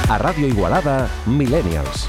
A Ràdio Igualada, Millennials.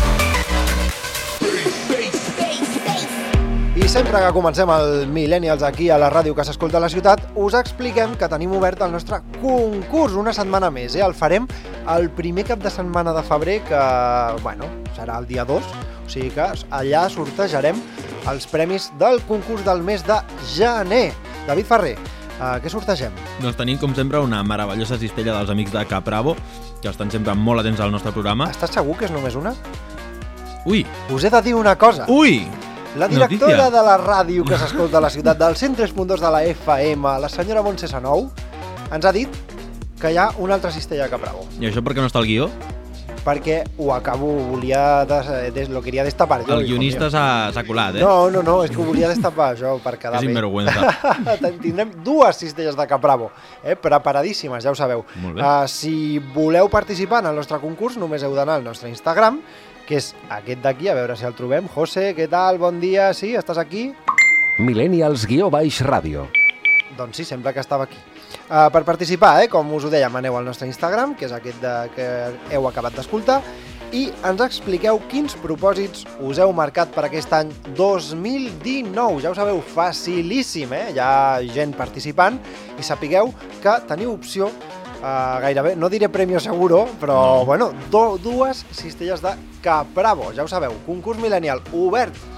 I sempre que comencem el Millennials aquí a la ràdio que s'escolta a la ciutat, us expliquem que tenim obert el nostre concurs una setmana més. El farem el primer cap de setmana de febrer, que serà el dia 2, o sigui que allà sortejarem els premis del concurs del mes de gener. David Ferrer, què sortegem? Doncs tenim, com sempre, una meravellosa cistella dels amics de Capravo, que estan sempre molt atents al nostre programa. Estàs segur que és només una? Ui! Us he de dir una cosa. Ui! La directora de la ràdio que s'escolta a la ciutat del 103.2 de la FM, la senyora Montse Sanou, ens ha dit que hi ha una altra cistella de Capravo. I això per què no està al guió? Perquè ho acabo, lo quería destapar jo. El guionista s'ha colat, eh? No, és que ho volia destapar jo per quedar bé. És sinvergüenza. Tindrem dues cistelles de Capravo, preparadíssimes, ja ho sabeu. Molt bé. Si voleu participar en el nostre concurs, només heu d'anar al nostre Instagram, que és aquest d'aquí, a veure si el trobem. José, què tal? Bon dia. Sí, estàs aquí? Millennials_ràdio. Doncs sí, sembla que estava aquí. Per participar, com us ho dèiem, aneu al nostre Instagram, que és aquest que heu acabat d'escoltar, i ens expliqueu quins propòsits us heu marcat per aquest any 2019. Ja ho sabeu, facilíssim, Hi ha gent participant i sapigueu que teniu opció gairebé, no diré premio seguro, però, dues cistelles de Capravo. Ja ho sabeu, concurs millennial obert